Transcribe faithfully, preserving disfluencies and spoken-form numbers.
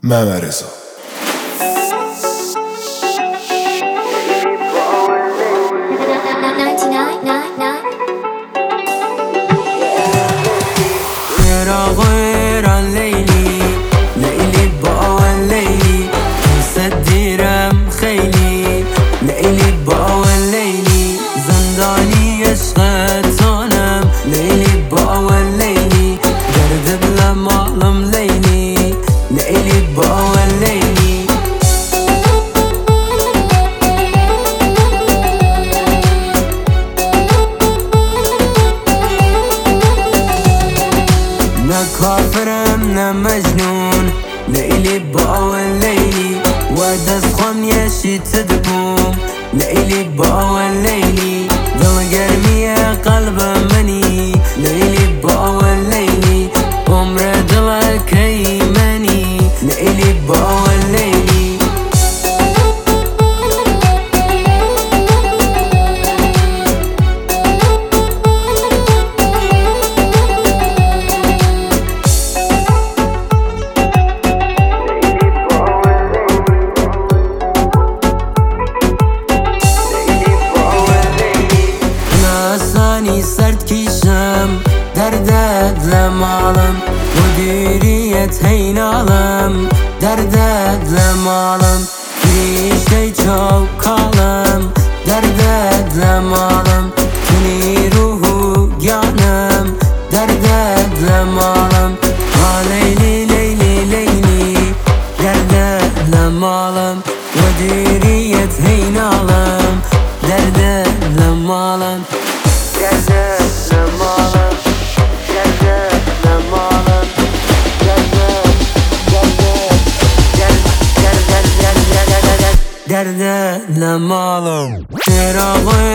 ممرزا. غير ليلي ليلي بقى ليلي مصدرم خيلي ليلي بقى ليلي زنداني عشقتانم ليلي بقى ليلي درد بلا معلم ليلي ليلي بقى ليلي نه کافرم نه مجنون لیلی با لیلی و دست خون یشی تدبوم لیلی با لیلی دل گرمی قلب منی لیلی با لیلی عمر دل کی منی لیلی با لیلی سرد کیشم دردت لمالم مدیریت هینالم دردت لمالم پیشی چوکالم دردت لمالم کنی روحو گانم دردت لمالم ها لیلی لیلی لیلی دردت لمالم مدیریت هینالم دردت لمالم دردت لمالم دردت لمالم دردت لمالم چرا